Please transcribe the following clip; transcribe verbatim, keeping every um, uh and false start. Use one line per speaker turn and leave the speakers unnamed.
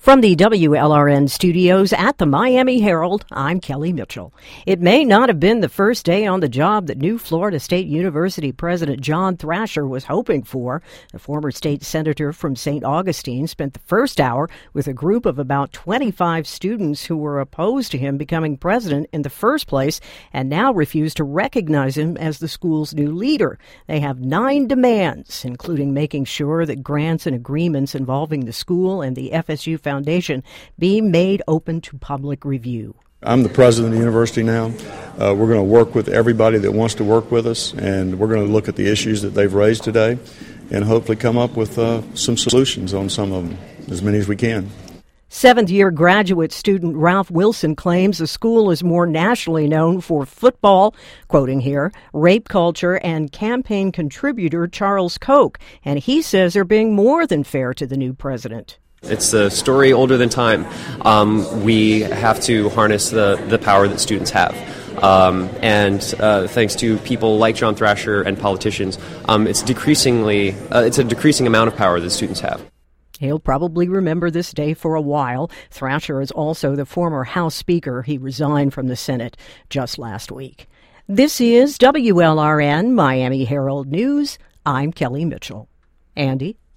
From the W L R N studios at the Miami Herald, I'm Kelly Mitchell. It may not have been the first day on the job that new Florida State University President John Thrasher was hoping for. The former state senator from Saint Augustine spent the first hour with a group of about twenty-five students who were opposed to him becoming president in the first place and now refuse to recognize him as the school's new leader. They have nine demands, including making sure that grants and agreements involving the school and the F S U Foundation Foundation be made open to public review.
I'm the president of the university now. Uh, we're going to work with everybody that wants to work with us, and we're going to look at the issues that they've raised today and hopefully come up with uh, some solutions on some of them, as many as we can.
Seventh-year graduate student Ralph Wilson claims the school is more nationally known for football, quoting here, rape culture, and campaign contributor Charles Koch, and he says they're being more than fair to the new president.
It's a story older than time. Um, we have to harness the, the power that students have. Um, and uh, thanks to people like John Thrasher and politicians, um, it's decreasingly uh, it's a decreasing amount of power that students have.
He'll probably remember this day for a while. Thrasher is also the former House Speaker. He resigned from the Senate just last week. This is W L R N Miami Herald News. I'm Kelly Mitchell. Andy?